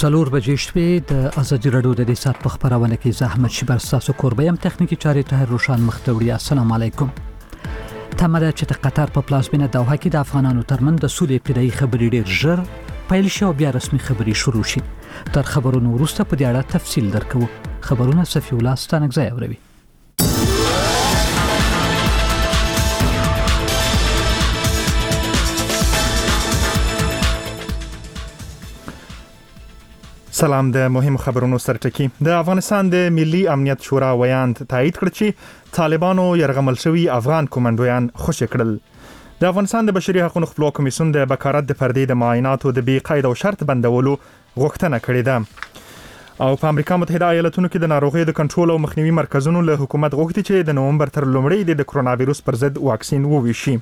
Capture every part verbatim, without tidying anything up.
څلور بجې شپې د ازادي راډیو د سات په خبرونه کې زحمت شبر تاسو کوربیم تخنیکی چارې ته روشان مختوری. السلام علیکم. تمره چې د قطر په پلازمینه دوحه کې د افغانانو ترمن د سولې ابتدایي خبرې ډېر ژر پیل شي او بیا رسمي خبرې شروع شي. تر خبرونو وروسته په دې اړه تفصیل درکو. خبرونه صفی الله ستانګزای اوروي. سلام. د مهم خبرونو سرټکی. د افغانستان د ملي امنیت شورا ویاند تایید کړ چې طالبانو يرغمل شوی افغان کمانډویان خوشی کړل. د افغانستان د بشري حقوقو خپلواک کمیسیون د بکارت د پردې د معایناتو د بی قید او شرط بندولو غوښتنه کړې ده. او په امریکا متحده ایالاتونو کې د ناروغیو د کنټرول او مخنیوي مرکزونو له حکومت غوښتي چې د نومبر تر لومړۍ د کرونا وایروس پر ضد واکسین وویشي.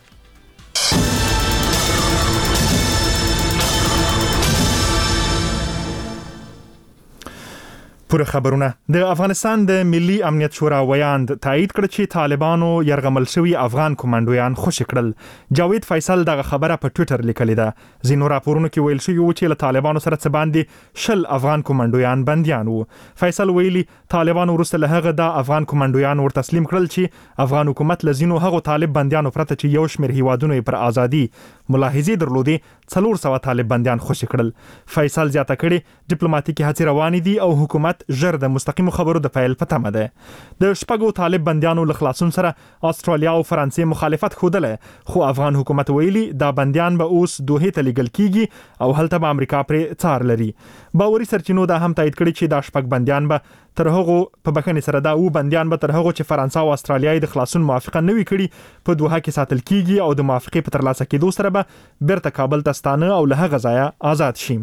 پوره خبرونه. د افغانستان د ملي امنیت شورا ویاند تایید کړ چې طالبانو يرغمل شوی افغان کمانډویان خوشی کړل. جاوید فیصل دغه خبره په ټوئیټر لیکلې ده. زینو راپورونو کې ویل شوی و چې له طالبانو سره څه باندې شل افغان کمانډویان بنديان وو. فیصل ویلي طالبانو ورسته له هغه د افغان کمانډویان ور تسلیم کړل چې افغان حکومت له زینو هغه طالب بنديانو پرته چې یو شمېر هیوادونو پر ازادي ملاحظې درلودي څلور سوه طالب بنديان خوشی کړل. فیصل زیاته کړي ډیپلوماټیکي هڅې روانې دي او حکومت ژر د مستقیمو خبرو د پیل په تمه ده. د شپږو طالب بنديانو له خلاصون سره استرالیا او فرانسې مخالفت خوده، خو افغان حکومت ویلي دا بنديان به اوس دوه ته لیږل کیږي او هلته به امریکا پرې څار لري. باوري سرچینو دا هم تایید کړي چې دا شپږ بنديان به تر هغه په بخښنې سره دا و بنديان به تر هغه چې فرانسه او استرالیا د خلاصون موافقه نه وي کړي په دوحه کې ساتل کیږي او د موافقې په ترلاسه کېدو سره به بیرته کابل ته ستانه او له هغه ځایه آزاد شي.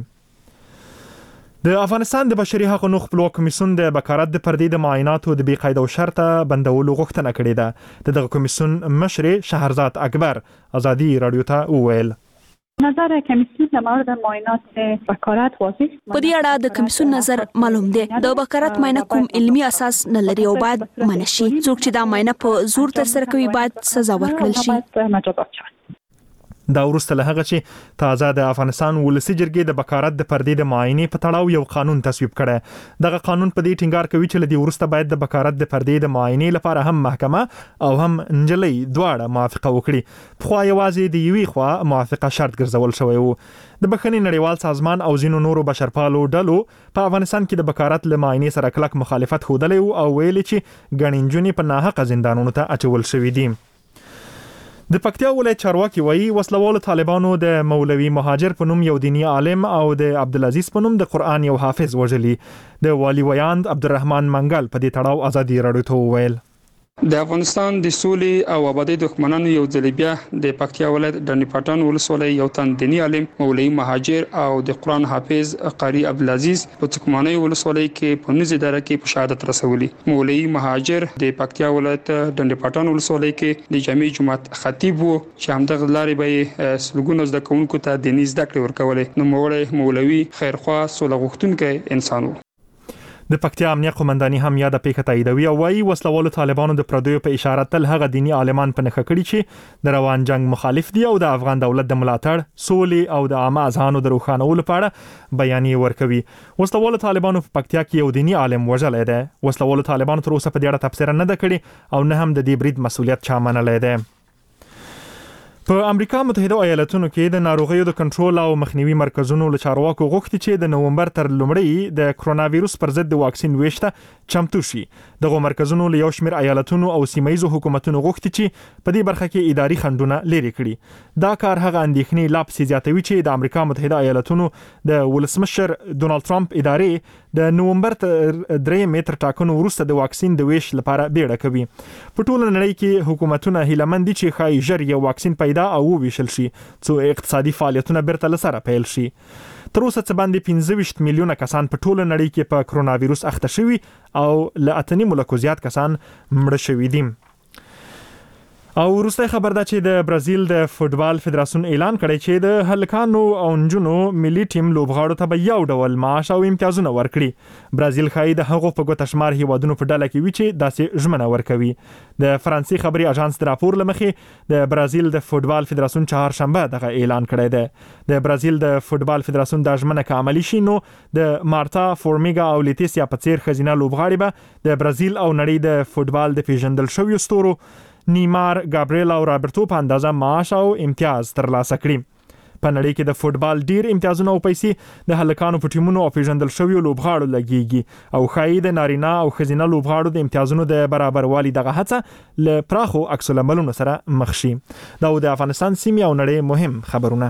د افغانستان د بشري حقوقو خپلواک کمیسیون د بکارت د پردې د معایناتو د بی قید او شرط بندولو غوښتنه کړې ده. دغه کمیسیون مشر شهرزاد اکبر ازادي رادیو ته وویل. نظر کمیسیون در مورد معاینات بکارت واضح په دې اړه د کمیسیون نظر معلوم دی. د بکارت معاینه کوم علمي اساس نه لري او باید منشي. څوک چې دا معاینه په زور تر سره کوي باید سزا ورکړل شي. دا ورسته له هغه چې تازه د افغانستان ولسی جرګې د بکارت د پردې د معاینې په تړاو یو قانون تصویب کړي. دغه قانون په دې ټینګار کوي چې لدی ورسته باید د بکارت د پردې د معاینې لپاره هم محکمه او هم نجلۍ دواړه موافقه وکړي. خو یوازې د یوې خوا موافقه شرط ګرځول شوی وو. د بخښنې نړیوال سازمان او ځینو نورو بشرپالو ډلو په افغانستان کې د بکارت له معاینې سره کلک مخالفت ښودلی او ویلي چې ګڼې نجونې په ناحقه زندانونو ته اچول شوي دي. د پکتیا ولایت چارواکي وایي وسلوالو طالبانو د مولوي مهاجر په نوم یو دینی عالم او د عبدالعزیز په نوم د قرآن یو حافظ وژلي. د والی ویاند عبدالرحمن منګل په دې تړاو ازادي راډیو ته وویل. د افغانستان د سولې او آبادی دښمنانو یو ځل بیا د پکتیا ولایت ډنډ پټان ولسوالۍ یو تن دینی عالم مولوي مهاجر او د قرآن حافظ قاری عبدالعزیز په څکمانۍ ولسوالۍ کې په نږدې دره کې په شهادت رسولي. مولوي مهاجر د پکتیا ولایت ډنډ پټان ولسوالۍ کې د جامع جماعت خطیب وو چې همدغه لارې به سلګونو زده کوونکو ته دیني زده کړې ورکولې. نو مولوي مولوي خیرخوا سوله غوښتونکی انسان وو. د پکتیا امنیه قومنداني هم یاد پیښه تاییدوي او وايي وسلوالو طالبانو د پردیو په اشاره تل هغه دینی عالمان په نخښه کړي چې د روان جنگ مخالف دي او د افغان دولت د ملاتړ، سولې او د عامه اذهانو د روښانولو لپاره بیانیې ورکوي. وسلوالو طالبانو په پکتیا کې یو دینی عالم وژلی دی. وسلوالو طالبانو تر اوسه په دې اړه تبصره نه ده کړې او نه هم د دې برید مسؤلیت چا منلی دی. په امریکا متحده ایالاتونو کې د ناروغیو د کنټرول او مخنیوي مرکزونو له چارواکو غوښتي چې د نومبر تر لومړۍ د کرونا وایروس پر ضد د واکسین ویشته چمتو شي. دغه مرکزونو له یو شمېر ایالاتونو او سیمایي حکومتونو غوښتي چې په دې برخه کې اداري خنډونه لري کړي. دا کار هغه اندېښنې لا پسې زیاتوي چې د امریکا متحده ایالاتونو د ولسمشر ډونالد ټرمپ ادارې د نومبر تر درې متر ټاکنو وروسته د واکسین د ویش لپاره بیړه کوي. په ټوله نړۍ کې حکومتونه هیلهمند دي چې ښایي ژر یو واکسین پیدا او ویشل شي څو اقتصادي فعالیتونه بیرته لسره پیل شي. تر اوسه څه باندې پنځه ویشت میلیونه کسان په ټوله نړۍ کې په کرونا وایروس اخته شوي او له اته نیم لکو زیات کسان مړه شوي دي. او وروسته خبر ده چې د برازیل د فوتبال فدراسیون اعلان کړی چې د هلکانو او نجونو ملي ټیم لوبغاړو ته به یو ډول معاش او امتیازونه ورکړي. برازیل ښایي د هغو په ګوته شمار هیوادونو په ډله کې وي چې داسې ژمنه ورکوي. د فرانسې خبري اژانس د راپور لمخې د برازیل د فوتبال فدراسیون چهارشنبه دغه اعلان کړی دی. د برازیل د فوتبال فدراسیون د ژمنه کې عملی شي نو د مارتا فورمیګا او لیتیسیا په څیر خزینه لوبغاړي به د برازیل او نړۍ د فوتبال د پیژندل شویو ستورو نیمار، گابریل او رابرټو په اندازه معاش او امتیاز ترلاسه کړي. په نړۍ کې د فوتبال ډیر امتیازونه او پیسې د هلکانو په ټیمونو او پیژندل شویو لوبغاړو لګيږي او خای د نارینه او خزینه لوبغاړو د امتیازونو د برابروالي دغه هڅه ل پراخو عکس العملونو سره مخ شي. دا د افغانستان سیمه او نړۍ مهم خبرونه.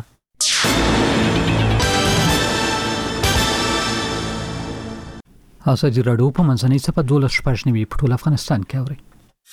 ازادي راډیو په منځنۍ صفحه دولس شپږ نیوي په ټول افغانستان کې اوري.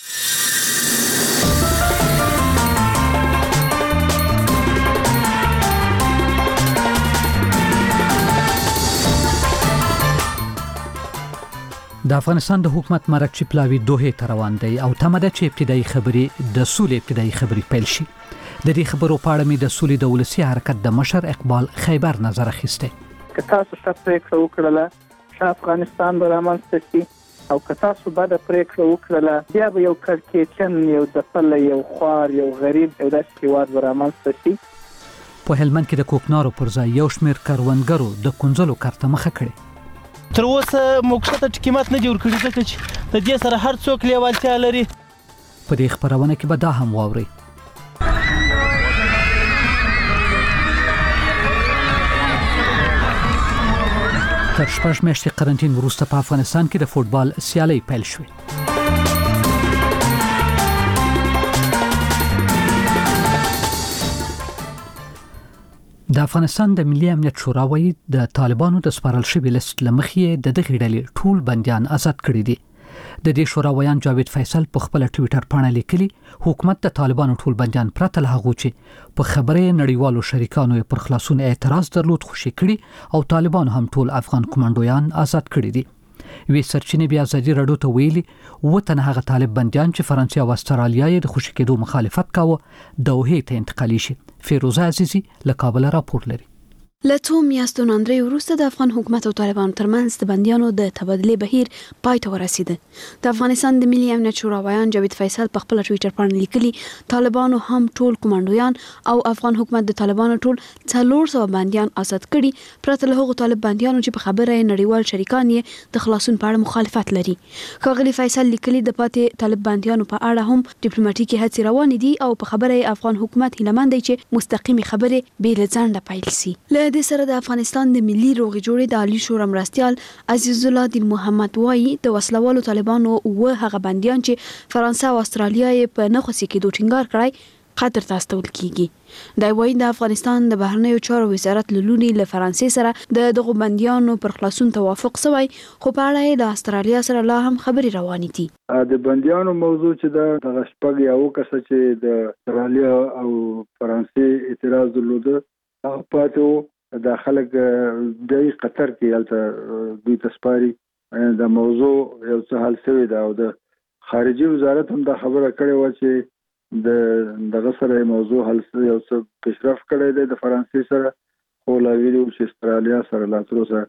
د افغانستان د حکومت مرکه چې پلاوی دوه ته روان دی او تمده چې ابتدایي خبري د سولې ابتدایي خبري پیل شي. د دې خبرو په اړه مې د سولې د ولسی حرکت د مشر اقبال خیبر نظر اخیسته. که تاسو څه پریکړه وکړله چې افغانستان به رامنځته شي او که تاسو به د پریکړه وکړله بیا به یو کړکېچن یو ځپل یو خوار یو غریب یو داسې هېواد به رامنځته شي. په هلمند کې د کوکنارو پر ځای یو شمېر کروندګرو د کنځلو کارته مخه کړې. تر اوسه موږ ته قیمت نه جوړ کړی ځکه چې د دې سره هر څوک لیوالتیا لري. په دې خبرونه کې به دا هم واوري. تر شپږ میاشتې قرنټین وروسته په افغانستان کې د فوتبال سیالۍ پیل شوې. د افغانستان د ملي امنیت شورا وايي د طالبانو د سپارل شوی لیست لمخې د دغې ډلې ټول بنديان آزاد کړي دي. د دې شورا ویان جاوید فیصل په خپل ټوئیټر باندې لیکلي حکومت د طالبانو ټول بنديان پرته له هغه چې په خبره نړیوالو شریکانو پر خلاصون اعتراض درلود خوشي کړي او طالبان هم ټول افغان کمانډویان آزاد کړي دي. وی سرچینې بیا ازادي راډیو ته ویلي وته هغه طالب بنديان چې فرانسې او استرالیا یې د خوشي کېدو مخالفت کاوه دوحې ته انتقالي شي. فیروزه عزیزی له کابل راپور لري. لته میاشتو نندري وروسته د افغان حکومت او طالبانو ترمنځ د بنديانو د تبادله بهیر پای ته ورسیده. د افغانستان د ملي امنیت شورا ویان جاوید فیصل په خپل ټوئیټر باندې لیکلي طالبانو هم ټول کمانډویان او افغان حکومت د طالبانو ټول څلور سوه بنديان آزاد کړي پرته له هغو طالب بنديانو چې په خبره نړیوال شریکان یې د خلاصون په اړه مخالفت لري. ښاغلي فیصل لیکلي د پاتې طالب بنديانو په اړه هم ډیپلوماټیکي هڅې روانې دي او په خبره افغان حکومت هیلمن دی چې مستقیمي خبره به له ځنډه پیل شي. د سره د افغانستان د ملي روغې جوړې د عالی شورا مرستيال عزیز الله دین محمد وایي د وسلوالو طالبانو او هغه بنديان چې فرانسې او استرالیا یې په نخوسي کې دوه ټینګار کړای قطر ته استول کیږي. دا وایي د افغانستان د بهرنیو چارو وزارت لونی له فرانسې سره د دغه بنديانو پر خلاصون توافق شوی خو په اړه د استرالیا سره لا هم خبري روانې دي. د بنديانو موضوع چې د غشپګ یو کس چې د استرالیا او فرانسې اعتراض درلوده هغه پاتو د خلک د قطر کې البته دوی تسپاري د موضوع یو څه حل شوی دا او د خارجي وزارت هم دا خبره کړې و چې د دغه سره موضوع حل یو څه پیشرفت کړی دی د فرانسې سره خو لا ویلو چې استرالیا سره لا تر اوسه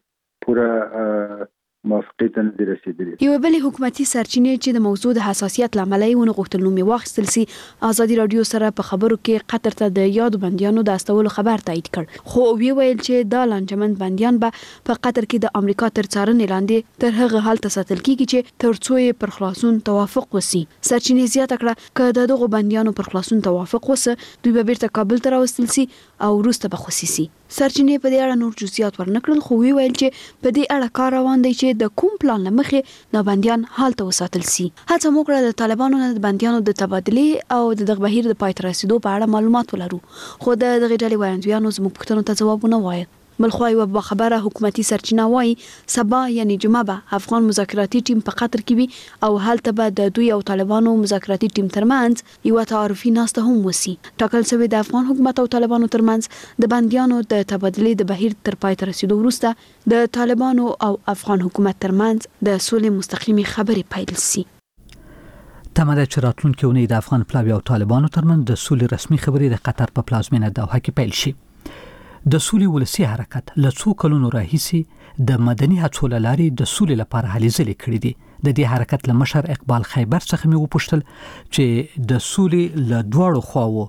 پوره موافقت نه رسیدلی. یو بل حکومتي سرچینې چې د موضوع د حساسیت لامل یې ونه غوښتل نو می واخیستل سي ازادي رادیو سره په خبرو کې قطر ته د یاد بنديانو د استولو خبر تایید کړ خو وی ویل چې د لانجمن بنديان به په قطر کې د امریکا تر څارنې لاندې تر هغه حال ته ساتل کیږي چې ترڅو یې پر خلاصون توافق وسی. سرچینې زیاته کړه چې دغه بنديانو پر خلاصون توافق وسه دوی به بیرته کابل ته راوستل سي او وروسته به خصيصي. سرچینې په دې اړه نور جزئیات ورنکړل خو وی ویل چې په دې اړه کار روان دی چې د کوم پلان لمخې د بنديان حالت وساتل سي. هڅه موکړه د طالبانو نه د بنديانو د تبادله او د دغه بهیر د پای ته رسیدو په اړه معلومات ولرو خو د دغه ډلې وړاندویانو زموږ پوښتنو ته ځوابونه وایي. بلخو یو به خبره حکومتي سرچینه وایي سبا یعنی جمعه به افغان مذاکراتي ټیم په قطر کې وي او هلته به د دوی او طالبانو مذاکراتي ټیم ترمنځ یو تعارفي ناسته هم وسی. ټاکل شوی د افغان حکومت او طالبانو ترمنځ د بنديانو د تبادله د بهیر تر پای ته رسیدو وروسته د طالبانو او افغان حکومت ترمنځ د سولې مستقیمي خبرې پیل شي. تمه ده چې راتلونکي اونۍ د افغان پلاوی او طالبانو ترمنځ د سولې رسمي خبرې د قطر په پلازمینه دوحه کې پیل شي. د سولې ولسی حرکت له څو کلونو راهیسې د مدني هڅو له لارې د سولې لپاره هلې ځلې کړې دي. د دې حرکت له مشر اقبال خیبر څخه مې وپوښتل چې د سولې له دواړو خواوو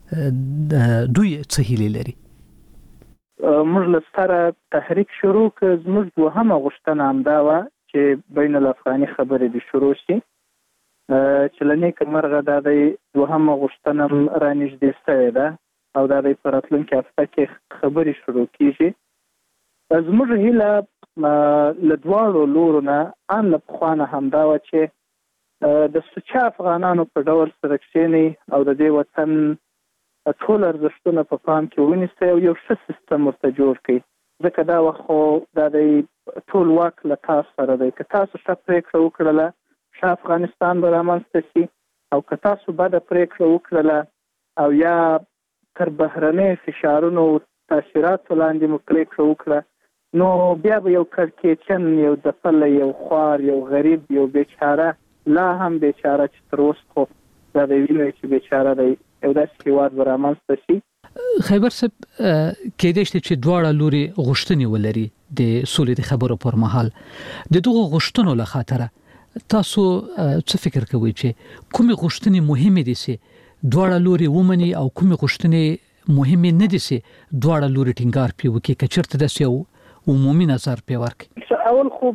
دوی څه هیلې لري. موږ له ستره تحریک شروع کړ، زموږ دوهمه غوښتنه همدا وه چې بین الافغاني خبرې دې شروع شي، چې له نیکه مرغه دا د دوهمه غوښتنه رانږدې شوې ده او دا د په راتلونکي هفته کې خبرې شروع کیږي. زموږ هیله له دواړو لورو نه ان له پخوا نه همدا وه چې د سوچه افغانانو په ډول سره کښېنئ او د دې وطن ټول ارزښتونه په پام کې ونیسئ او یو ښه سیستم ورته جوړ کړئ، ځکه دا وخت خو دا د ټول واک له تاسو سره دی. که تاسو ښه پرېکړه وکړله ښه افغانستان به رامنځته شي، او که تاسو بده پرېکړه وکړله او یا تر بهرنۍ فشارونو تاثیراتو لاندې مو پرېکړه وکړه، نو بیا به یو کړکېچن، یو ځپلی، یو خوار، یو غریب، یو بیچاره، لا هم بیچاره چې تر اوسه خو دا د وینو چې بیچاره دی، یو داسې هېواد به رامنځته شي. خیبر صاحب، کېدای شي چې دواړه لوري غوښتنې ولري د سولې د خبرو پر مهال. د دغو غوښتنو له خاطره تاسو څه فکر کوئ چې کومې غوښتنې مهمې دي چې دواړه لوري ومني او کومې غوښتنې مهمې نه دي چې دواړه لوري ټینګار پرې وکړي، که چېرته داسې یو عمومي نظر پرې ورکړي؟ اول خو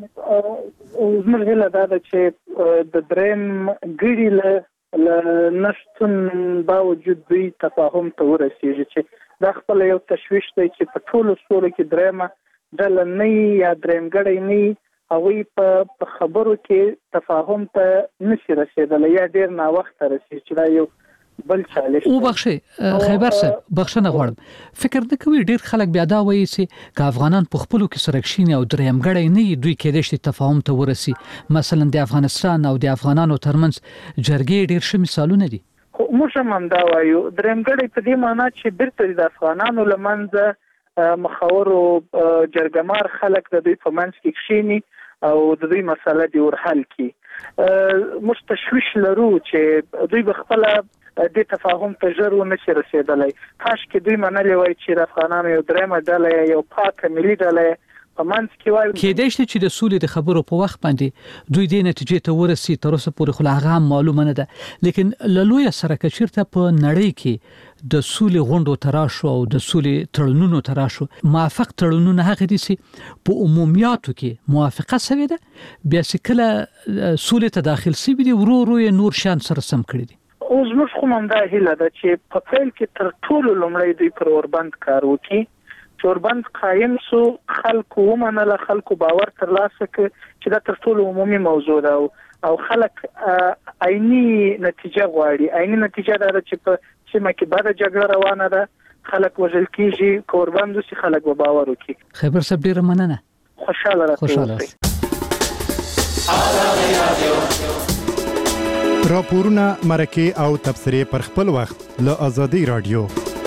زموږ هیله دا ده چې د درېیم ګړي له نشتون باوجود دوی تفاهم ته ورسېږي، چې دا خپله یو تشویش دی چې په ټولو سولو کې درېیمه ډله نه وي یا درېیم ګړی نه وي، هغوی په خبرو کې تفاهم ته نشي رسېدلی یا ډېر ناوخته رسېږي، چې دا یو بل چالش او بخښئ خیبر صاحب، بخښنه غواړم. فکر نه کوي ډېر خلک بیا دا وایي چې که افغانان په خپلو کې سره کښېني او درېیم ګړی نه وي، دوی کېدای شي تفاهم ته ورسي. مثلا د افغانستان او د افغانانو ترمنځ جرګې ډېر ښه مثالونه دي. خو موږ هم همدا وایو، درېیم ګړی په دې معنا چې بیرته د افغانانو له منځه مخورو جرګمار خلک د دوی په منځ کې کښېني او د دوی مسله دې ورحل کړي. موږ تشویش لرو چې دوی به خپله د تفاهم ته ژر ونشي رسېدلی. کاشکې دوی منلې وای چې د افغانانو یو درېیمه ډله یو پاکه ملي ډله په منځ کې وای. کېدای شي چې د سولې د خبرو په وخت باندې دوی دې نتیجې ته ورسي، تر اوسه پورې خو لا هغه هم معلومه نه ده. لیکن له لویه سره که چېرته په نړۍ کې د سولې غونډو ته راشو او د سولې تړونونو ته راشو، موافق تړونونه هغه دي چې په عمومیاتو کې موافقه سوې ده، بیا چې کله سولې ته داخل سوي دي ورو ورو یې نور شیان سره سم کړي دي. اوس موږ خو همدا هیله ده چې په پیل کې تر ټولو لومړی دوی پر اوربند کار وکړي، چې اوربند قایم سو، خلکو ومنله، خلکو باور ترلاسه کړ چې دا تر ټولو عمومي موضوع ده او خلک عیني نتیجه غواړي. عیني نتیجه دا ده چې په سیمه کې بده جګړه روانه ده، خلک وژل کېږي، که اوربند وسي خلک به باور وکړي. خیبر صاحب ډېره مننه. خوشحاله راته راپورونه، مرکې او تبصرې پر خپل وخت له آزادۍ رادیو.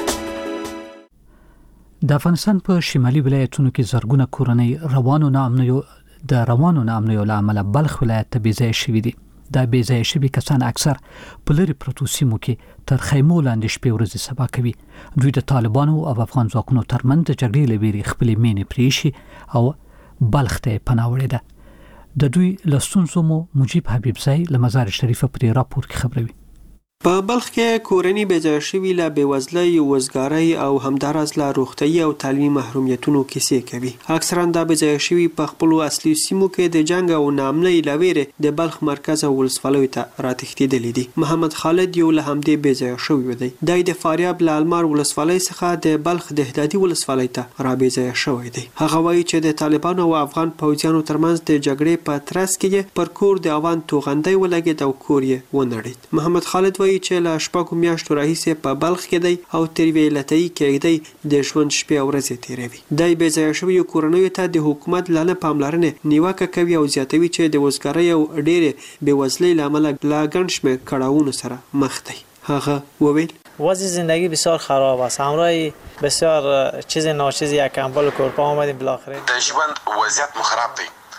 د افغانستان په شمالي ولایتونو کې زرګونه کورنۍ روانو ناامنیو د روانو ناامنیو له امله بلخ ولایت ته بېځایه شوي دي. دا بېځایه شوي کسان اکثر په لرې پرتو سیمو کې تر خیمو لاندې شپې ورځې سبا کوي. دوی د طالبانو او افغان ځواکونو ترمنځ د جګړې له ویرې خپلې مینې پرېښي او بلخ ته پناه وړې ده. د دوی له ستونزو مو مجیب حبیبزی له مزار شریفه پرې راپور کې خبروي. په بلخ کې کورنۍ بېځایه شوي له بېوزلۍ، وزګارۍ او همداراز له روغتیايي او تعلیمي محرومیتونو کیسې کوي. اکثرا دا بېځایه شوي په خپلو اصلي سیمو کې د جنګ او ناامنۍ له ویرې د بلخ مرکز او ولسوالیو ته راتښتېدلي دي. محمد خالد یو له همدې بېځایه شوي دی. دی د فاریاب له المار ولسوالۍ څخه د بلخ د احدادي ولسوالۍ ته را بېځایه شوی دی. هغه وایي چې د طالبانو او افغان پوځیانو ترمنځ د جګړې په ترڅ کې پر کور د اوان توغندۍ ولګېد او کور یې ونړېد. محمد خالد وایي چې له شپږو میاشتو راهیسې په بلخ کې دی او تر یوې لټۍ کېږدۍ د ژوند شپې او ورځې تېروي. دی بېځایه شویو کورنیو ته د حکومت له نه پاملرنې نیوکه کوي او زیاتوي چې د وزګارۍ او ډېرې بېوزلۍ له امله له ګڼ شمېر کړاوونو سره مخ دی. هغه وویل وضع زندگی بسیار خراب است. همراه بسیار چیز ناچیزی یک کمبل کورپا آمدیم بالاخره. د ژوند وضعیت مو خراب دی.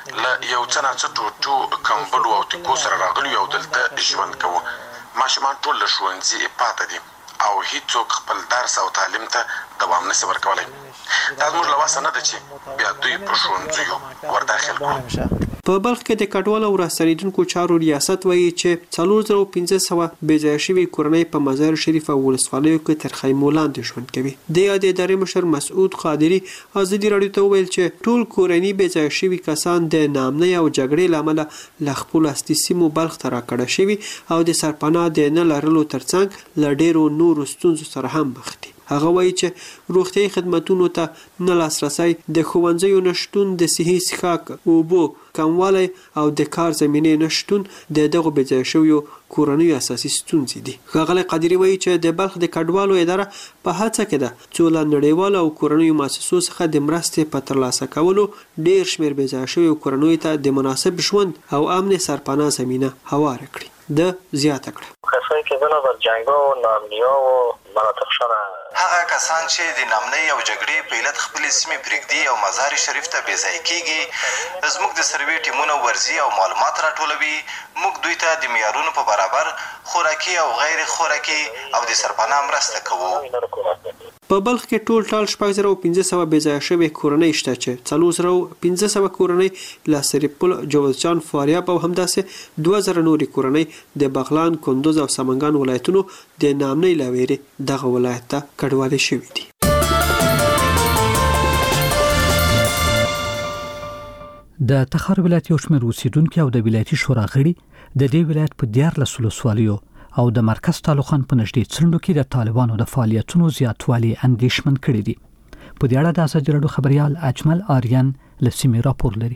له یو څه نه څه ټوټو کمبلو او ټیکو سره راغلي او دلته ژوند کوو. ماشومان ټول له ښوونځي پاتې دي او هیڅوک خپل درس او تعلیم ته دوام نشي ورکولی. دا زموږ له وسه نه ده چې بیا دوی په ښوونځیو ورداخل کړو. په بلخ کې د کډوالو او راستنېدونکو چارو ریاست وایي چې څلور زره پنځه سوه بې ځایه شوي کورنۍ په مزار شریف او ولسوالیو کې تر خیمو لاندې ژوند کوي. د یادې ادارې مشر مسعود قادري ازادي راډیو ته وویل چې ټول کورنۍ بې ځایه شوي کسان د ناامنۍ او جګړې له امله له خپلو اصلي سیمو بلخ ته راکډه شوي او د سرپناه د نه لرلو ترڅنګ له ډېرو نورو ستونزو سره هم مخ دي. هغه وایي چې روغتیايي خدمتونو ته نه لاسرسی، د ښوونځیو نشتون، د صحي څښاک اوبو کموالی او د کار زمینې نشتون د دغو بې ځایه شویو کورنیو اساسي ستونزې دي. ښاغلی قادري وایي چې د بلخ د کډوالو اداره په هڅه کې ده څو له نړیوالو او کورنیو مؤسسو څخه د مرستې په ترلاسه کولو ډېر شمېر بې ځایه شویو کورنیو ته د مناسب ژوند او امن سرپناه زمینه هواره کړي. ده زیاته کړه کسایی که بنابر جنگا و نامنیا و مناطقشان هغه کسان چې د نامنۍ او جګړې په علت خپلې سیمې پرېږدي او مزار شریف ته بې ځایه کېږي، زموږ د سروې ټیمونه ورځي او معلومات راټولوي. موږ دوی ته د معیارونو په برابر خوراکي او غیر خوراکي او د سرپناه مرسته کوو. په بلخ کې ټول ټال شپږ زره پنځه سوه بې ځایه شوې کورنۍ شته چې څلور زره پنځه سوه کورنۍ له سرپل، جوزجان، فاریاب او همداسې دوه زره نورې کورنۍ د بغلان، کندوز او سمنګان ولایتونو د ناامنۍ له ویرې دغه ولایت ته کډوالې شوي دي. د تخار ولایت یو شمېر اوسیدونکي او د ولایتي شورا غړي د دې ولایت په دیارلس ولسوالیو او د مرکز تعلقان په نږدې څنډو کې د طالبانو د فعالیتونو زیاتوالی اندېښمن کړي دي. په دې اړه د ازادي راډیو خبريال اجمل آریان له سیمې راپور لري.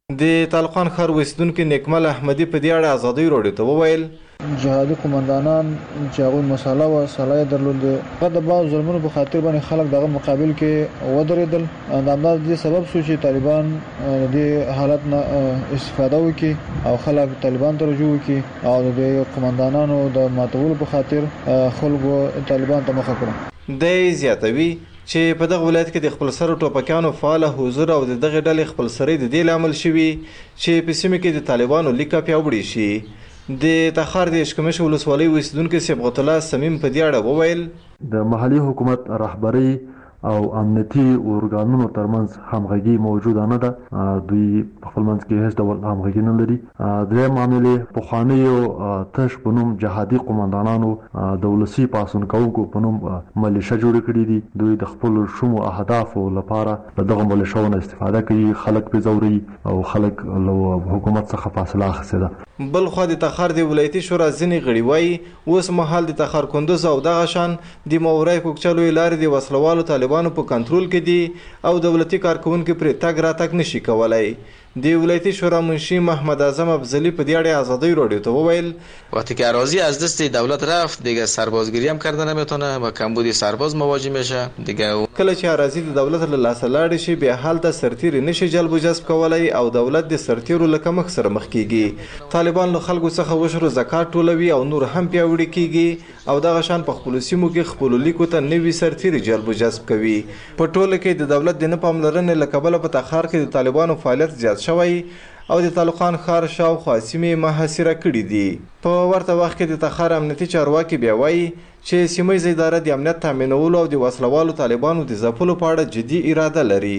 د طالقان ښار اوسیدونکي نیکمل احمدي په دې اړه ازادي راډیو ته وویل جهادي قومندانان چې هغوی مساله و صلاحیت درلودې، هغه د بعضو ظلمونو په خاطر باندې خلک دغه مقابل کې ودرېدل. د همدا دې سبب شو چې طالبان د دې حالت نه استفاده وکړي او خلک طالبان ته رجوع وکړي او د قومندانانو د ماتولو په خاطر خلکو طالبان ته مخه کړه. د زیاتوي چې په دغه ولایت کې د خپل سر ټوپکیانو فعاله حضور او د دغه ډلې خپل سرۍ د دې لامل شوي چې په سیمه کې د طالبانو لیکه پیاوړې شي. د تخار د اشکمش ولسوالۍ اوسیدونکي صبغت الله سمیم په دې اړه وویل د محلي حکومت رهبري او امنیتي ارګانونو ترمنځ همغږي موجوده نه ده. دوی په خپل منځ کې هیڅ ډول همغږي نه لري. درې معاملې پخوانیو تش په نوم جهادي قومندانانو د ولسي پاڅون کوونکو په نوم ملیشه جوړ کړي دي. دوی د خپل شومو اهدافو لپاره له دغه ملیشهونو استفاده کوي، خلک پرې ځوري او خلک له حکومت څخه فاصله اخیستې ده. بل خو د تخار د ولایتي شورا ځینې غړي وایي اوس مهال د تخار کندوز او دغه شان د مورای کوکچلو لارې د وسلوالو طالبانو په کنټرول کې دي او دولتي کارکونکو پرې تګ راتګ نشي کولای. د ولایتی شورا منشی محمد اعظم افضلی په دې اړه ازادی رادیو ته وویل وقتی که اراضی از دست دولت رفت دیگه سربازگیری هم کردن نمیتونه و کمبودی سرباز مواجه میشه دیگه. کله چې اراضی د دولت له لاسه لاړ شي بیا حالت سرتیر نشي جلب و جذب کولای او دولت د سرتیرو لکه مخ سره مخ کیږي. طالبان له خلکو څخه وشرو زکات ټولوي او نور هم پیاوړي کیږي او دغه شان په خپل سیمو کې خپل لیکو ته نوي سرتیر جلب و جذب کوي. په ټوله کې د دولت د نه پاملرنې له کبله په تخار کې د طالبانو فعالیت زیات شوی او د طالقان ښار شاوخوا سیمې محاصره کړي دي. په ورته وخت کې د تخار امنیتي چارواکي بیا وایي چې سیمه اداره د امنیت تامینولو او د وسلوالو طالبانو د ځپلو په اړه جدي اراده لري.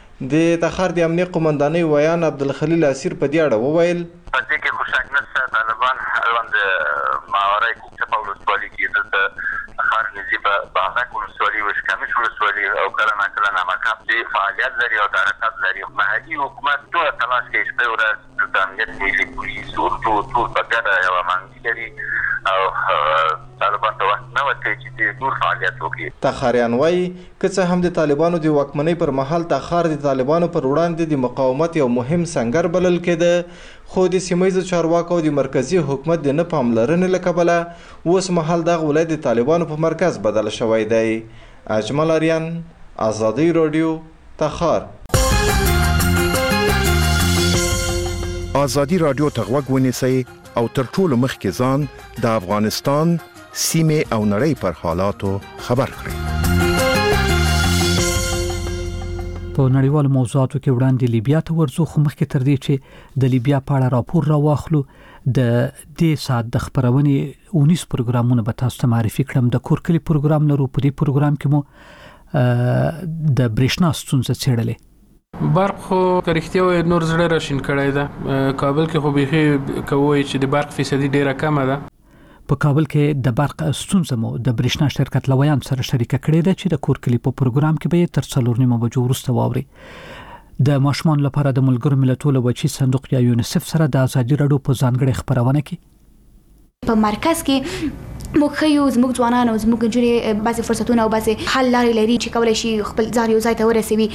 د تخار د امنیت قومندانۍ ویان عبدالخلیل اسیر په دې اړه وویل په دې کې خوشحال نشته طالبان اړوند ماورای کوڅه په ولسوالۍ کې دلته تخار نزیبه بازک ولسوالۍ وشکمش ولسوالۍ او کله ناکله نامکاب دې فعالیت لري او د حرکت لري. محلي حکومت ټوله تلاش کوي شپه ورځ د امنیت ملي پولیس ټول ټول په ګډه یوه منګي لري او طالبان ته وخت نه ورکوي چې دې نور فعالیت وکړي. تخاریان وایي که څه هم د طالبانو د واکمنۍ پر مهال تخار د طالبانو پر وړاندې د مقاومت یو مهم سنګر بلل کېده خو د سیمه ییزو چارواکو او د مرکزي حکومت د نه پاملرنې له کبله اوس مهال دغه ولایت د طالبانو په مرکز بدل شوی دی. اجمل آریان ازادي رادیو تخار. ازادي رادیو ته غوږ ونیسئ او تر ټولو مخکې ځان د افغانستان سیمې او نړۍ پر حالاتو خبر کړئ. په نړیوالو موضوعاتو کې وړاندې لیبیا ته ورځو، خو مخکې تر دې چې د لیبیا په اړه راپور راواخلو د دې سات د خبرونې اونیس پروګرامونه به تاسو ته معرفي کړم. د کورکلي پروګرام لرو، په دې پروګرام کې مو د برېښنا ستونزه څېړلې. برق خو کرختیا و نور زړه راشین کړی ده. کابل کې خو بيخي کوي چې د برق فیصدي ډیره کمه ده. په کابل کې د برق ستونزه مو د برېښنا شرکت لویان سره شریکه کړې ده چې د کورکلي په پروګرام کې به تر څلور نیمه بجو وروسته واوري. د ماشومان لپاره د ملګرو ملتونو بچي صندوق یا یونیسف سره د ازادي راډیو په ځانګړي خبرونه کې په مرکز کې موږ خيو زموږ ځوانان او زموږ جوړې بعضي فرصتونه او بعضي حل لارې لري چې کولای شي خپل ځان یو ځای ته ورسوي.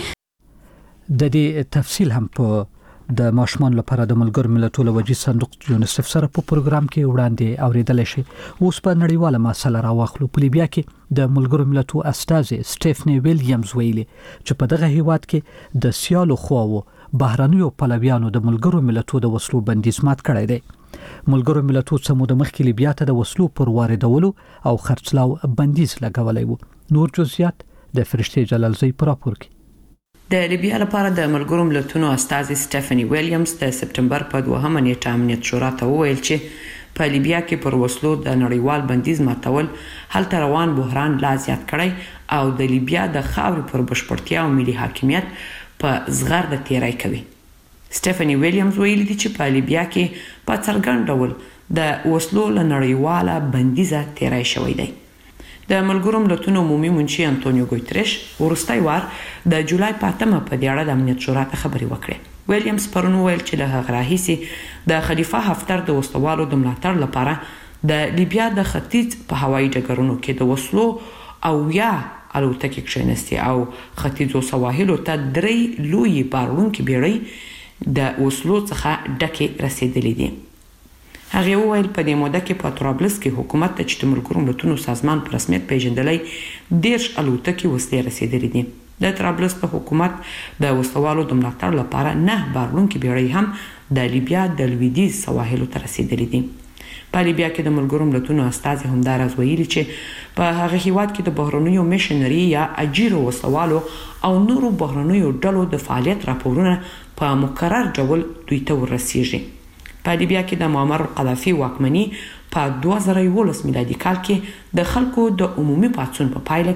د دې تفصیل هم په د ماشومان لپاره د ملګرو ملتونو بچي صندوق یونیسف سره په پروګرام کې وړاندې اوریدل شي. اوس په نړیواله مسله راوخلو. په لیبیا کې د ملګرو ملتونو استازي سټيفني ویلیامز ویلي چې په دغه هیواد کې د سیالو خواو بهرانيو پلویانو د ملګرو ملتونو د وسلو بندیز مات کړی دی. ملګرو ملتونو سمو د مخکې لیبیا ته د وسلو پر واردولو او خرڅلاو بندیز لګولای وو. نور جزئیات د فرشتي جلالزی پر راپور کې. د لیبیا لپاره د ملګرو ملتونو استازي سټيفني ویلیامز د سپټمبر په دوهمه نیټه امنیت شورا ته وویل چې په لیبیا کې پر وسلو د نړیوال بندیز ماتول هلته روان بحران لا زیات کړی او د لیبیا د خاورې پر بشپړتیا او ملي حاکمیت په زغر د تیرای کوي. سټيفني ویلیامز ویلي دي چې په لیبیا کې په څرګند ډول د وسلو له نړیواله بندیزه تیرای شوی دی. د ملګرو ملتونو عمومي منشي انټونیو ګوتریش ورستای وار د جولای په اتمه په دې اړه د امنیت شورا ته خبري وکړه. ویلیامز پرون ویل چې له هغه راهیسې د خلیفه حفتر د وسلوالو د ملاتړ لپاره د لیبیا د ختیځ په هوایي ډګرونو کې د وسلو او یا الوتکې کښینستي او ختیځو سواحلو ته درې لوی بارونکي بیړۍ د وسلو څخه ډکې رسیدلې دي. هغه وویل په دې موده کې په طرابلس کې حکومت ته چې د ملګرو ملتونو سازمان په رسمیت پیژندلې دیرش الوتکې وسلې رسیدلې دي. د طرابلس په حکومت د وسلوالو د ملاتړ لپاره نه بارونکي بیړۍ هم د لیبیا د لویدیځ سواحلو ته رسیدلې دي. په لیبیا کې د ملګرو ملتونو استازي همداراز ویلي چې په هغه هیواد کې د بهرنیو میشنري یا اجیرو وسلوالو او نورو بهرنیو ډلو د فعالیت راپورونه په مکرر ډول دوی ته ورسیږي. په لیبیا کې د معمر القذافي واکمني په دوه زره یولس میلادي کال کې د خلکو د عمومي پاڅون په پایله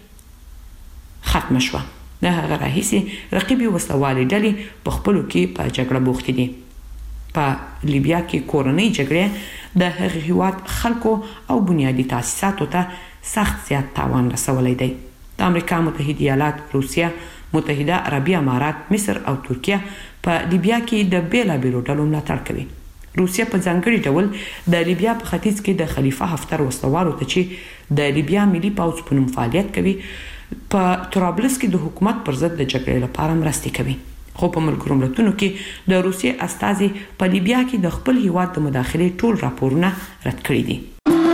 کې ختم شوه. د هغه راهیسې رقیبي وسلوالې ډلې په خپلو کې په جګړه بوختې دي. په لیبیا کې کورنۍ جګړې د هغه هیواد خلکو او بنیادي تاسیساتو ته سخت زیات تاوان رسولی دی. د امریکا متحده ایالات، روسیه، متحده عربي امارات، مصر او ترکیه په لیبیا کې د بیلابیلو ډلو ملاتړ کوي. روسیه په ځانګړي ډول د لیبیا په ختیځ کې د خلیفه حفتر وسلوالو ته چې د لیبیا ملي پوځ په نوم فعالیت کوي په طرابلس کې د حکومت پر ضد د جګړې لپاره مرستې کوي. خو په ملګرو ملتونو کې د روسیې استازي په لیبیا کې د خپل هیواد د مداخلې ټول راپورونه رد کړي دي.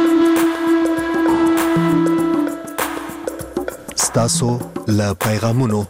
ستاسو له پیغامونو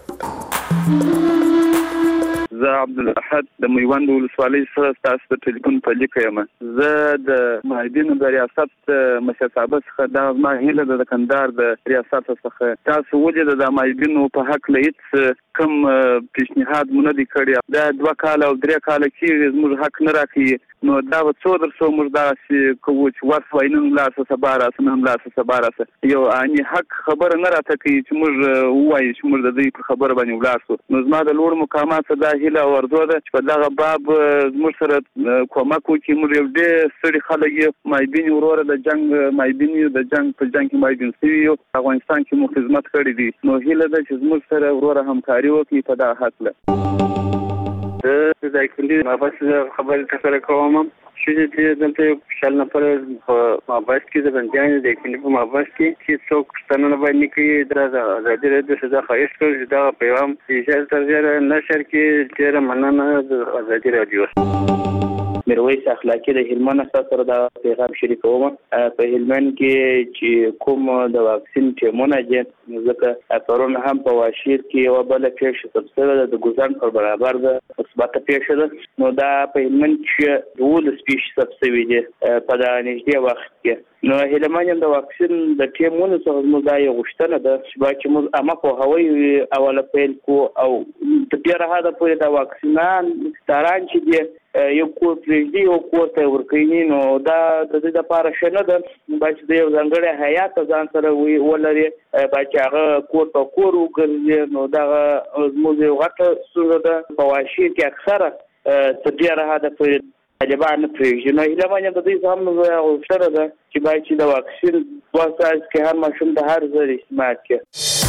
زه عبدالاحد د میوند ولسوالۍ سره ستاسو د ټلیفون په لیکه یم. زه د معیدینو د ریاست مشر صاحب څخه دا ما هیله ده د کندهار د ریاست څخه تاسو ولې د معیدینو په حق هیڅ کوم پیشنهاد مونږ نه کړی. دا دوه کال او درې کال کې موږ حق نه راکړي نو دا به څو در څو موږ دا کوو چې ورس نن لاسه سبا راسه نن لاسه سبا راسه یو اني حق خبره نه راته کوي چې موږ وایو چې موږ د دې په خبره باندې ولاسو. نو زما د لوړ مقامات دا هیله او ارزو ده چې په دغه باب موږ سره کومک وکړي. موږ یو ډېر ستړي خلک یو مایدین وروره د جنگ مایدین د جنگ په جنگ کې مایدین سوي یو افغانستان کې مو خدمت کړی دي. نو هیله ده چې موږ سره وروره همکاري وکړي په دا حق له د ځایکندي مابس خبرې تاسو کوم چې د دلته یو شل نفر په مابس کې د بندیانو د ځایکندي په مابس کې چې څوک ستنه باندې کوي د ازادي راډیو څخه خواهش کوم چې دا پیغام چې تر ډیره نشر کې ډیره مننه د ازادي راډیو. میرویس اخلاقی د هلمند سره د پیغام شریکوم. په هلمند کې چې کوم د واکسین ټیمونه دي ځکه پرون هم په واشیر کې یو بل پیښه تفصیل د ګوزن پر برابر د مثبت پیښه ده. نو دا په هلمند کې دوه سپیش تفصیل دي په دا نږدې وخت کې. نو هلمند د واکسین د ټیمونو څخه موږ دا یو غوښتنه ده چې موږ اما په هوایي اوله پیل کو او د ډیره هدا پورې د واکسینان ستاران چې دي یو کور پرېږدي او کور ته ورکوي. نو دا د دې لپاره ښه نه ده چې د یو ځانګړي هیات ځان سره ولري چې هغه کور په کور وګرځي. نو دا زموږ یو غټه ستونزه ده په واشیر کې اکثره تر ډیره هدا پورې طالبان پرېږدي. نو هلمند د دې هم غوښتنه ده چې باید چې د واکسین واساس کې هر ماشوم د هر ځای استعمال کړي.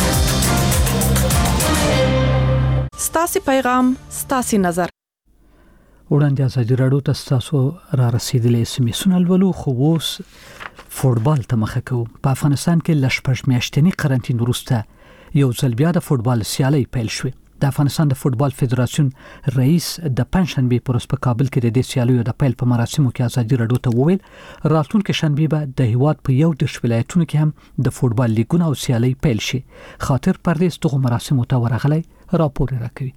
ستاسو پیغام ستاسو نظر. وړاندې ازادي راډیو ته ستاسو را رسیدلې سمیسونه لولو خو اوس فوټبال ته مخه کوو. په افغانستان کې ل شپږ میاشتنی قرنټین وروسته یو ځل بیا د فوټبال سیالي پیل شوه. د افغانستان د فوټبال فدراسیون رئیس د پنځشنبه پر ورځ په کابل کې د دې سیالیو د پیل په مراسمو کې ازادي راډیو ته وویل راتلونکي شنبه به د هیواد په یو دیرش ولایتونو کې هم د فوټبال لیګونه او سیالي پیل شي. خاطر پردیس دغه مراسمو ته ورغلی راپور راکوي.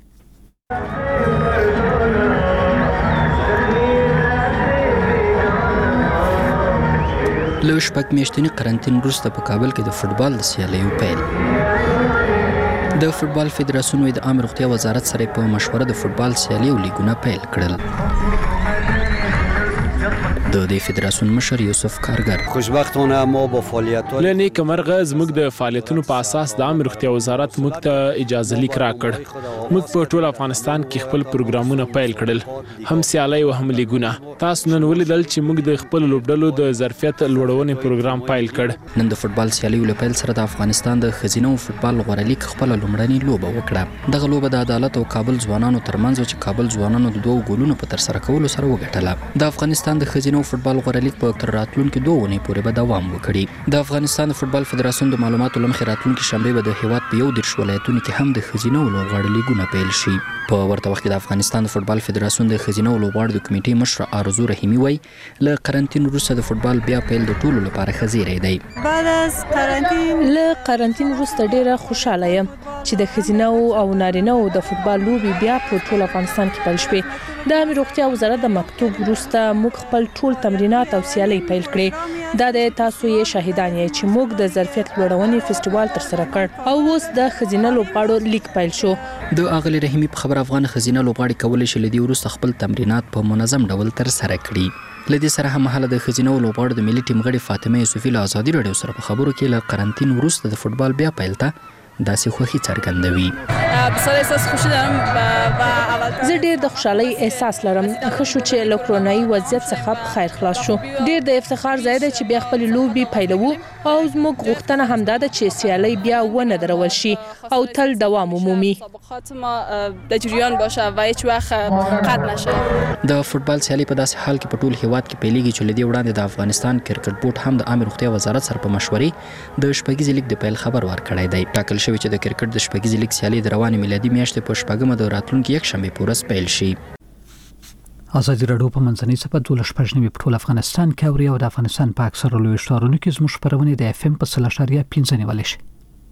له شپږ میاشتنی قرنټین وروسته په کابل کې د فوټبال د سیالیو پیل. د فوټبال فدراسیون د عامه روغتیا وزارت سره په مشوره د فوټبال سیالي او لیګونه پیل کړل. د دې فدراسیون مشر یوسف کارګر خوشبختانه ما با فعالیت‌ها لنی کمرغه زموږ د فعالیتونو په اساس د عامه روغتیا وزارت موږ ته اجازه لیک راکړ. موږ په ټول افغانستان کې خپل پروګرامونه پیل کړل، هم سیالي او هم لیګونه. تاسو نن ولیدل چې موږ د خپل لوبډلو د ظرفیت لوړونې پروګرام پیل کړ. نن د فوټبال سیالي له پیل سره د افغانستان د خزینه او فوټبال غوړه لیګ خپل لومړنۍ لوبه وکړه. دغه لوبه د عدالت او کابل ځوانانو ترمنځ چې کابل ځوانانو د دوه ګولونو په تر سره کولو سره وګټله. د افغانستان د خزینه او فوټبال غوړه لیګ په تر راتلونکو دوه ونې پورې به دوام وکړي. د افغانستان د فوټبال فدراسیون د معلوماتو لمخې راتلونکي شنبه به د هیواد په یو دیرش ولایتونو کې هم د خزینه او لوبغاړو لیګونه پیل شي. په ورته وخت کې د افغانستان د فوټبال فدراسیون د خزینه او لوبغاړو د کمیټې مشر ارزو رحیمي وایي له قرنټین وروسته د فوټبال بیا پیل د ټولو لپاره خزیری دی. بعد از قرنټین له قرنټین وروسته ډیره خوشاله یم چې د خزینه او نارینه او د فوټبال لوبي بیا په ټول افغانستان کې پیل شوه. د عامه روغتیا وزارت د مکتوب وروسته موږ خپل ټول تمرینات او سیالي پیل کړې. دا د تاسو یې شاهدان یې چې موږ د ظرفیت لوړونې فستیوال تر سره کړ او اوس د خزینه لوبغاړو لیګ پیل شو. د اغلی رحیمي په خبر افغان خزینه لوبغاړي کولای شي لدی وروسته خپل تمرینات په منظم ډول تر سره کړي. لدی سره هم مهاله د خزینه لوبغاړو د ملي ټیم غړي فاطمه یوسفی له ازادي راډیو سره په خبرو کې له قرنټین وروسته د فوټبال بیا پیل ته داسې خوښي څرګندوي. بسره احساس خوشی دارم و اول زه ډیر د خوشحالي احساس لرم. ښه شو چې له کرونایي وضعیت څخه په خیر خلاص شو. ډیر د افتخار ځای دی چې بیا خپل لوبي پیلوو او زموږ غوښتنه هم ده چې سیالي بیا ونه درول شي او تل دوام ومومي. ما د جریان باشه و هیڅ وخت قطع نشه. د فوټبال سیالي په داسې حال کې په ټول هیواد کې پیلېږي چې لدی وړاندې د افغانستان کرکټ بورډ هم د عامه روغتیا وزارت سره په مشورې د شپږیز لیګ د پیل خبر ورکړی دی. ټاکل شوی چې د کرکټ د شپږیز لیګ سیالي د روانې میلادي میاشتې په شپږمه د راتلونکي یک شنبه په ورځ پیل شي. ازادي راډیو په منځنۍ صفحه دوه شپږ نوي په ټول افغانستان کې اوري او د افغانستان په اکثره لوی ښارونو کې زموږ خبرونه د اف ام په سل اشاریه پنځه نیولې شي.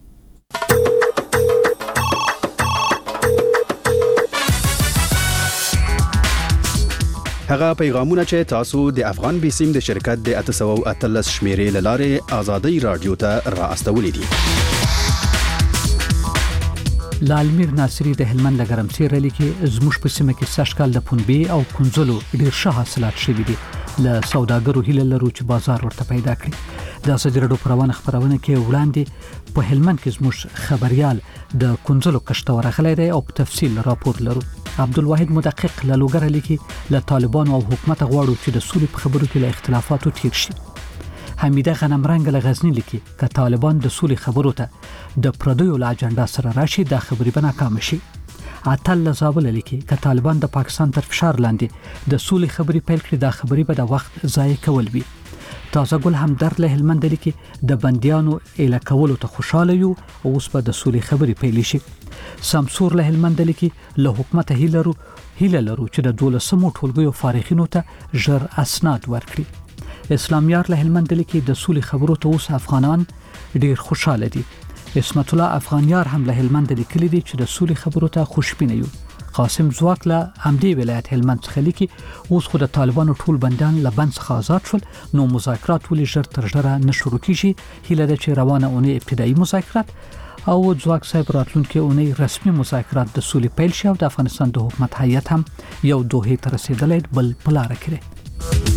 هغه پیغامونه چې تاسو د افغان بیسیم د شرکت د اته سوه او اتلس شمیرې لاره ازادي رادیو ته را استولې دي. لالمیر ناصری د هلمند د ګرمسیر رلی کې زموږ په سیمه کې سږکال د پنبې او کنزلو ډیر ښه حاصلات شوي دي. له سوداګرو هیله لرو چې بازار ورته پیدا کړي. د ازادي راډیو په روانه خبرونه کې وړاندې په هلمند کې زموږ خبريال د کنزلو کښت ورغلی دی او په تفصیل راپور لرو. عبدالواحد مدقق له لوګر لیکي له طالبانو او حکومت غواړو چې د سولې په خبرو کې له اختلافاتو تیر شي. حمیده غنمرنګ له غزنی لیکي که طالبان د سولې خبرو ته د پردیو له اجنډا سره راشي دا خبرې به ناکام شي. عطل له زابل لیکي که طالبان د پاکستان تر فشار لاندې د سولې خبرې پیل کړي دا خبرې به د وخت ضایع کول وي. تازه ګل همدرد له هلمند لیکي د بنديانو اله کولو ته خوشاله یو او اوس په د سولې خبرې پیل شي. سمسور له هلمند لیکي له حکومت هیلرو هیله لرو چې د دولسمو ټولګیو فارغینو ته ژر اسناد ورکړي. اسلامیار له هلمند لیکي د سولې خبرو ته اوس افغانان ډیر خوشاله دي. اسمت الله افغانیار هم له هلمند لیکلي دي چې د سولې خبرو ته خوشبینه یو. قاسم زواک له همدې ولایت هلمند څخه لیکي اوس خو د طالبانو ټول بندیان له بند څخه آزاد شول نو مذاکرات ولې ژر تر ژره نه شروع کیږي. هیله ده چې روانه اونۍ ابتدایي مذاکرات او زواک صاحب راتلونکي اونۍ رسمي مذاکرات د سولې پیل شي او د افغانستان د حکومت هیئت هم یو دوه ته رسیدلې بل پلار کړي.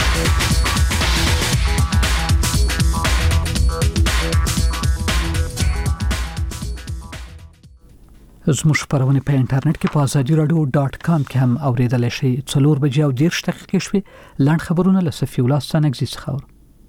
زموږ خبرونه په انټرنیټ کې په ازادي رادیو ډاټ کام کې هم اوریدل شي. څلور بجې او دېرش دقیقې شوې. لاند خبرونه له صفي الله ستانګزي څخه.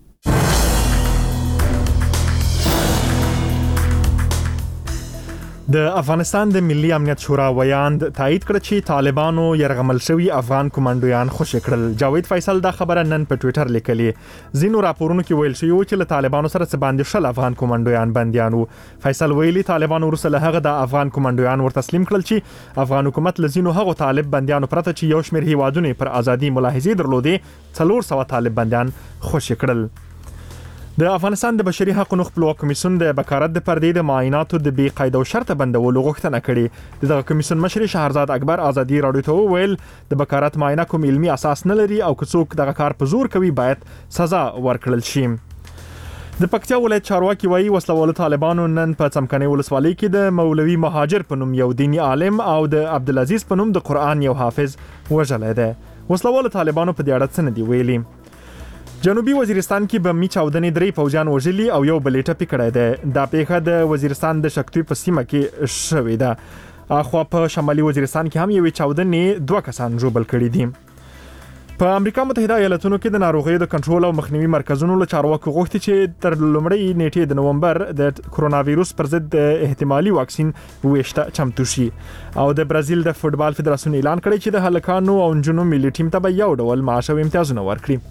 د افغانستان د ملي امنیت شورا ویاند تایید کړ چې طالبانو يرغمل شوی افغان کمانډویان خوشی کړل. جاوید فیصل دا خبره نن په ټوئیټر لیکلي. زینو راپورونو کې ویل شوی چې له طالبانو سره څه باندې شل افغان کمانډویان بنديانو. فیصل ویلي طالبانو ورسره هغه د افغان کمانډویان ور تسلیم کړل چې افغان حکومت له زینو هغه طالب بنديانو پرته چې یو شمېر هیوادونه پر ازادي ملاحظې درلودې څلور سوه طالب بنديان خوشی کړل. د افغانستان د بشري حقوقو خپلواک کمیسیون د بکارت د پردې د معایناتو د بې قاعده او شرط بندولو غوښتنه کړې. دغه کمیسیون مشر شهرزاد اکبر ازادي رادیو ته وویل د بکارت معاینه کوم علمي اساس نه لري او که څوک دغه کار په زور کوي باید سزا ورکړل شي. د پکتیا ولایت چارواکي وایي وسلوال طالبانو نن په څمکني ولسوالۍ کې د مولوي مهاجر په نوم یو دینی عالم او د عبدالعزیز په نوم د قرآن یو حافظ وژلی دی. وسلوال طالبانو په دې اړه څه نه دي ویلي. جنوبي وزیرستان کې بمي چاودنې درې پوجان وژلي او یو بل ټپي کړی دی. دا پیښه د وزیرستان د شکتوی په سیمه کې شوې ده. اخوا په شمالي وزیرستان کې هم یو چاودنې دوه کسان ژوبل کړي دي. په امریکا متحده ایالاتونو کې د ناروغیو د کنټرول او مخنیوي مرکزونو له چارواکو غوښتي چې تر لومړۍ نیټې د نومبر د کرونا وایروس پر ضد د احتمالي واکسین ویشته چمتو شي. او د برازیل د فوتبال فدراسیون اعلان کړی چې د هلکانو او نجونو ملي ټیم ته به یو ډول معاش او امتیازونه ورکړي.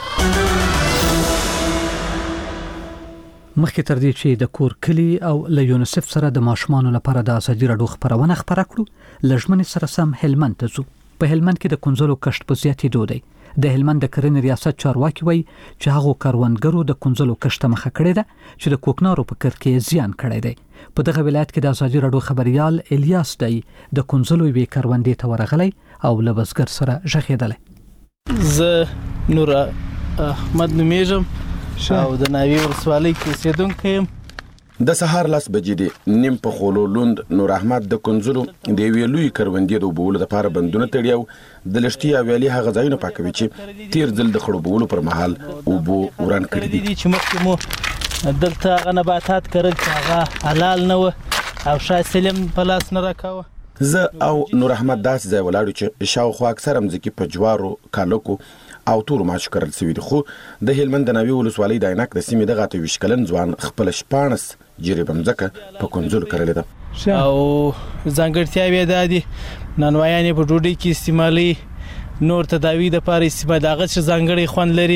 مخکې تر دې چې د کور کلی او له یونیسف سره د ماشومانو لپاره د ازادي رادیو خبرونه خبره کړو لژمن سره سم هلمند ته ځو. په هلمند کې د کنځلو کشت په زیاتېدو دی. د هلمند د کرنې ریاست چارواکي وایي چې هغه کاروانګرو د کنځلو کشت مخه کړې ده چې د کوکنارو په کر کې زیان کړی دی. په دغه ولایت کې د ازادي رادیو خبريال الیاس دی د کنځلو وی کاروندې ته ورغلی او لبسګر سره ژغېدلی. زه نور احمد نومیږم او د ناوی ولسوالۍ کې اوسېدونکی یم. د سهار لاس بجې دي نیم په خولو لوند نور احمد د کنځلو د یوې لوی کروندې د اوبولو لپاره بندونه تړي او د لښتي او ویالې هغه ځایونه پاکوي چې تیر ځل د خړوبولو پر مهال اوبو وران کړي دي. چې مخکې مو دلته هغه نباتات کرل چې هغه حلال نه وه او شاید سلم په لاس نه راکاوه. زه او نور احمد داسې ځای ولاړو چې شاوخوا اکثره مځکې په جوارو کالکو او تور ماچ کرل سوي دي. خو د هلمند د ناوی ولسوالۍ د عینک د سیمې دغه اته ویشت کلن ځوان خپل شپاړس جریبه مځکه په کنځلو کرلې ده. او ځانګړتیاوې یې دا دي نانوایان یې په ډوډۍ کې استعمالوي، نور تداوی د پاره استعمال دغه چې ځانګړی خوند لري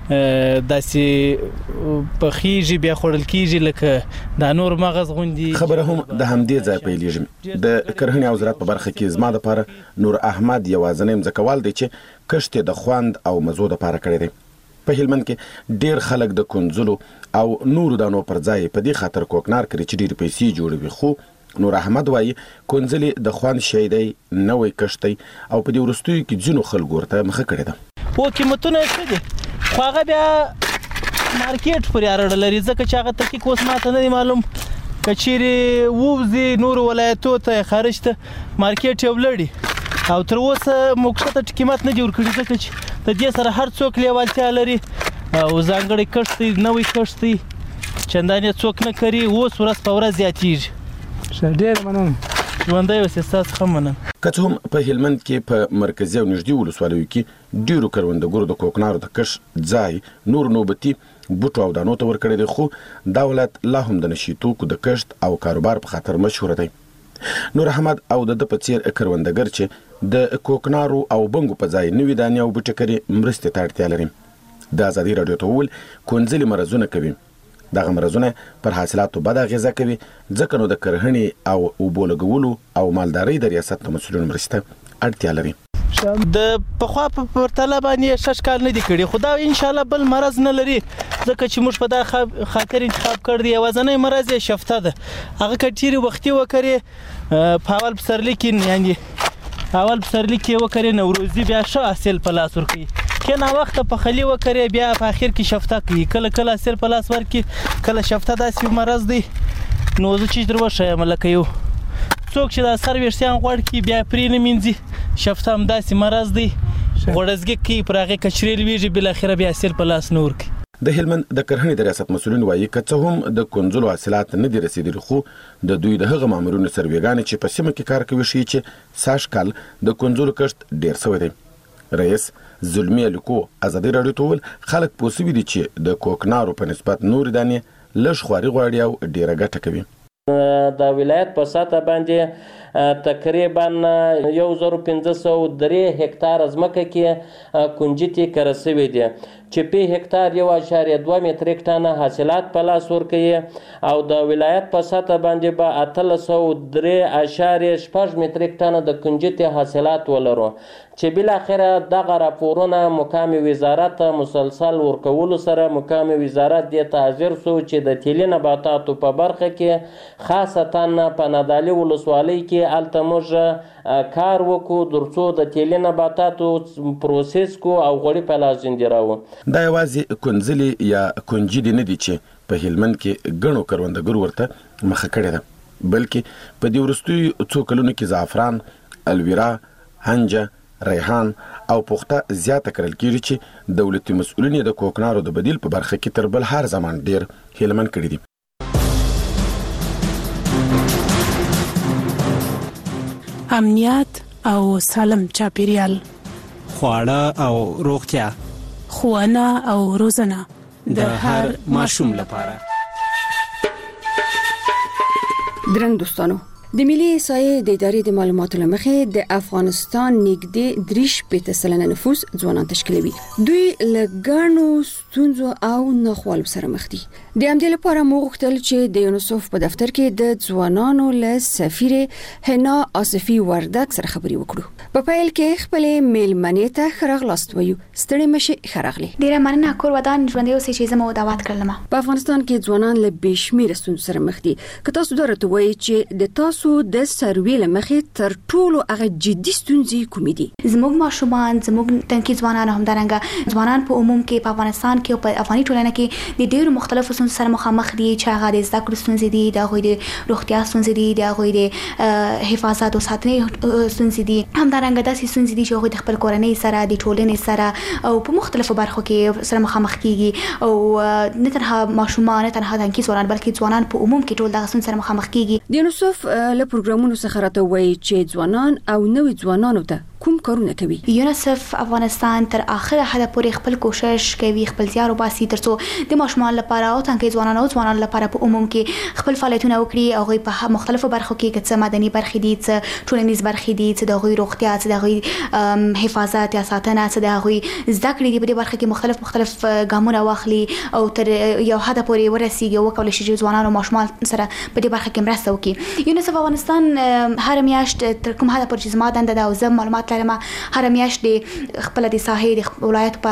داسې په خيږي بیا خورل کیږي لکه د نور مغز غوندي. خبره هم د همدې ځای پیلېږي. د کرهنې او زراعت په برخه کې زما د پاره نور احمد یوازنی مځکوال دی چې کشت د خوند او مزو د پاره کړی دی. په هلمند کې ډیر خلک د کنځلو او نور دانو پر ځای په دې خاطر کوکنار کړي چې ډیر پیسې جوړوي. خو نور احمد وایي کنځلې د خوند شی دی نوې کشتي او په دې ورستوي کې ځینو خلکو ورته مخه کړی ده. او قیمتونه څه دي خو هغه بیا مارکیټ پورې اړه لري ځکه چې هغه تحقیق اوس ماته نه دی معلوم. کچېرې ووځي نور ولایتو ته خارج ته مارکیټ یو لړي او تر اوسه موږ ته قیمت نه جوړ کړی ځکه چې د دې سره هر څوک لیوالتیا لري او ځانګړی کښت دی نوې کښت دی چندانې څوک نه کوي. اوس ورځ په ورځ زیاتېږي. ډېر مننه ژوندی اوسې ستاسو ښه مننه. که څه هم په هلمند کې په مرکزي او نږدې ولسوالیو کې ډېرو کروندګرو د کوکنارو د کښت ځای نور نوبتي بوټو او دانو ته ورکړی دی، خو دا ولایت لا هم د نشي توکو د کښت او کاروبار په خاطر مشهوره دی. نور احمد او د په څیر کروندګر چې د کوکنارو او بنګو په ځای نوې دانې او بوټي کري مرستې ته اړتیا لري. د ازادي رادیو ته وویل کونځلي مرزونه کوي دغه مرزونه پر حاصلاتو بد اغیزه کوي ځکه نو د کرهڼې او اوبو لګولو او مالدارۍ د ریاست د مسؤلینو مرسته اړتیا لري. د پخوا په پرتله باندې شش کال نه دی کړی خو دا ان شاء الله بل مرض نه لري ځکه چې موږ په دا خاطر انتخاب کړ دی یوازنی مرض یې شفته ده هغه کټيري وختي وکړي په اول پسرلی کې یعنی اول پسرلی کې وکړي نوروزي بیا شو حاصل په لاس ورکړي کله وخت په خلی وکړي بیا په اخر کې شفته کوي کله کله حاصل په لاس ورکړي کله شفته داسې مرض دی نو زه چې دروښه ملک یو څوک چې د سر ویښتان غوړ کی بیا پرې نه مینځي شفته هم داسې مرض دی غوړزګي کوي پر هغې کچرې لویږي بالاخره بیا حاصل په لاس نه ورکوي. د هلمند د کرهڼې د ریاست مسؤلین وایي که څه هم د کنځلو حاصلات نه دي رسیدلي خو د دوی د هغه مامورینو سروېګانې چې په سیمه کې کار کوي ښیي چې سږ کال د کنځلو کښت ډېر سوی دی. رئیس زلمي الیکو ازادي راډیو ته وویل خلک پوه سوي دي چې د کوکنارو په نسبت نورې دانې لږ خواري غواړي او ډېره ګټه کوي. د ولایت په سطح باندې تقریبا یو زر پنځه سوه درې هکتار ځمکه کې کنجتې کره سوي دي چې په هکتار یو اعشاریه دوه متریک ټنه حاصلات په لاس ورکوي او د ولایت په سطح باندې به اتلس سوه درې اعشاریه شپږ متریک ټنه د کنجتې حاصلات ولرو چې بالاخره دغه راپورونه مقام وزارت مسلسل ورکولو سره مقام وزارت دې ته حاضر سو چې د تیلي نباتاتو په برخه کې خاصتا په نادعلي ولسوالۍ کې هلته موږ کار وکړو ترڅو د تیلي نباتاتو پروسس کو او غوړي په لاس ځندې راوړو. دا یوازې کنځلې یا کنجدې نه دي چې په هلمند کې ګڼو کروندګرو ورته مخه کړې ده بلکې په دې وروستیو څو کلونو کې زعفران الویرا هنجه ریحان او پخته زیاته کرل کېږي چې دولتي مسؤلین د کوکنارو د بدیل په برخه کې تر بل هر زمان ډېر هلمند کړي دي. امنیت او سالم چاپیریال خواړه او روغتیا ښوونه او روزنه د هر ماشوم لپاره. درنګ دوستانو د ملي احصایې د ادارې د معلوماتو له مخې د افغانستان نږدې درې شپېته سلنه نفوس ځوانان تشکیلوي. دوی له ګڼو ستونزو او ناخوالو سره مخ دي. د همدې لپاره موږ غوښتل چې د یونیسف په دفتر کې د ځوانانو له سفیرې حنا آصفي وردک سره خبرې وکړو. په پیل کې خپلې میلمنې ته ښه راغلاست وایو. ستړې مشې ښه راغلې. ډېره مننه کور ودان ژوندی اوسئ چې زه مو دعوت کړلم. په افغانستان کې ځوانان له بې شمېره ستونزو سره مخ دي. که تاسو دا راته وایئ چې د تاسو د سروې له مخې تر ټولو هغه جدي ستونزې کومې دي؟ زموږ ماشومان زموږ تنکي ځوانان همدارنګه ځوانان په عموم کې په افغانستان کې او په افغاني ټولنه کې د ډېرو مختلفو ستونزو سره مخامخ دي چې هغه د زده کړو ستونزې دي د هغوی د روغتیا ستونزې دي د هغوی د حفاظت او ساتنې ستونزې دي همدارنګه داسې ستونزې دي چې هغوی د خپل کورنۍ سره د ټولنې سره او په مختلفو برخو کې سره مخامخ کیږي او نه تنها ماشومان نه تنها تنکي ځوانان بلکې ځوانان په عموم کې ټول دغه ستونزې سره مخامخ کیږي. د یونیسف له پروګرامونو څخه راته وایي چې ځوانان او نوي ځوانانو ته کوم کارونه کوي؟ یونیسف افغانستان تر اخره حد پورې خپل کوشش کوي خپل زیار وباسي ترڅو د ماشومان لپاره او تنکي ځوانانو او ځوانانو لپاره په عموم کې خپل فعالیتونه وکړي او غوي په مختلفو برخو کې چې مدني برخې دي چې ټولنیز برخې دي چې د غوي روغتیا چې د غوي حفاظت یا ساتنه چې د غوي زده کړې دي په دې برخه کې مختلف مختلف ګامونه واخلي او تر یو حد پورې ورسیږي او کولای شي چې ځوانانو او ماشومان سره په دې برخه کې مرسته وکړي. یونیسف افغانستان هر میاشت تر کوم حد پورې چې زما دنده ده او زه معلومات لرم هر میاشت د خپل د ساحې د ولایت په